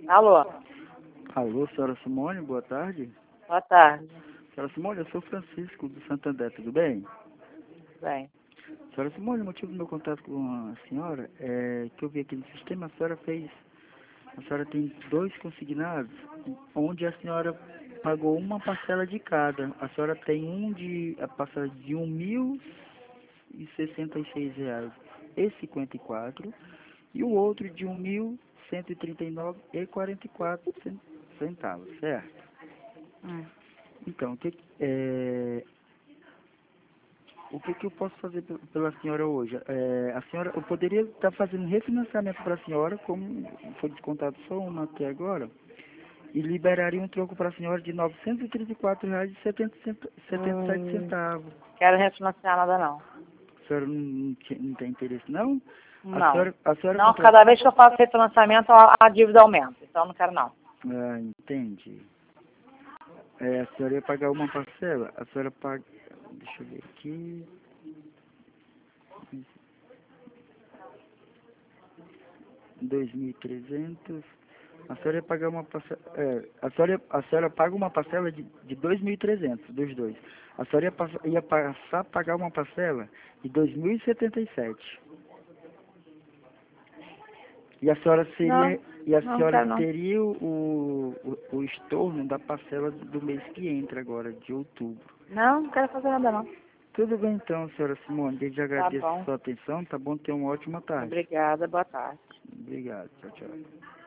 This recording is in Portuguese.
Alô, Alô, senhora Simone, boa tarde. boa tarde. Senhora Simone, eu sou Francisco do Santander, tudo bem? Bem, Senhora Simone, o motivo do meu contato com a senhora é que eu vi aqui no sistema, a senhora tem 2 consignados, onde a senhora pagou uma parcela de cada. A senhora tem a parcela de R$ 1.066,54 e o outro de R$ 1.139,44, certo? hum. Então, o que que eu posso fazer pela senhora hoje? Eu poderia estar fazendo refinanciamento para a senhora, como foi descontado só uma até agora, e liberaria um troco para a senhora de R$ 934,77. Quero refinanciar nada não. A senhora não tem interesse, não? Não. A senhora Não, cada vez que eu faço refinanciamento a dívida aumenta, então não quero não. Ah, entendi. A senhora ia pagar uma parcela, a senhora paga... Deixa eu ver aqui... 2.300. A senhora ia pagar uma parcela. A senhora paga uma parcela de 2.300 dos dois. A senhora ia passar a pagar uma parcela de 2.077. E a senhora Não, seria. E a não senhora quero não. teria o estorno da parcela do mês que entra agora, de outubro. Não quero fazer nada não. Tudo bem então, senhora Simone. Desde já Tá agradeço a bom. sua atenção. Tá bom? Tenha uma ótima tarde. Obrigada, boa tarde. Obrigado. Tchau, tchau.